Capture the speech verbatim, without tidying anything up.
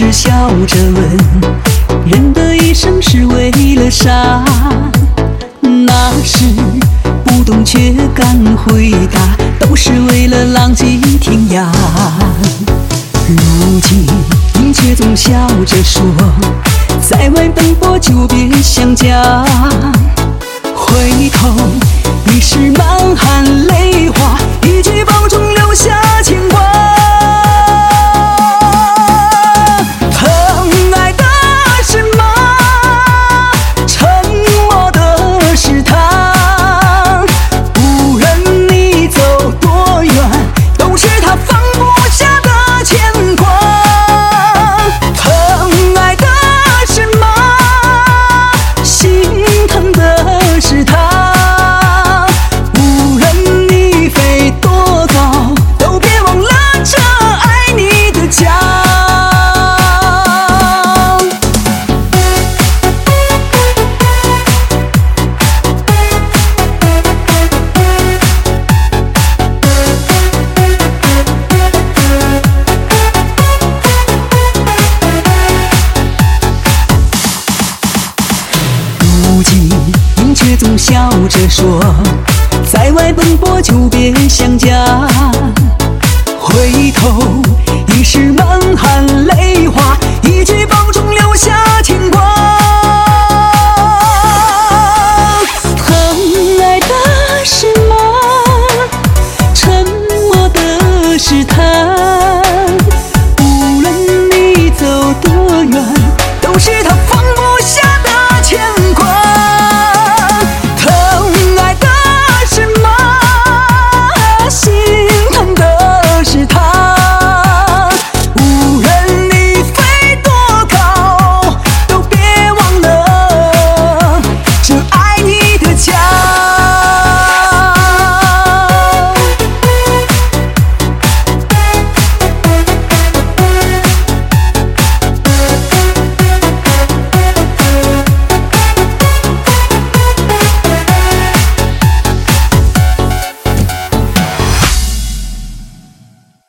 时笑着问，人的一生是为了啥？那时不懂却敢回答，都是为了浪迹天涯。如今你却总笑着说，在外奔波就别想家。回头已是满含泪花，一句保重留下牵挂。疼爱的是吗？沉默的是他。无论你走多远，都是他放不下的牵挂。疼爱的是吗？心疼的是他。你却总笑着说，在外奔波就别想家。回头已是满含泪花，一句保重留下牵挂。疼爱的是吗？沉默的是他。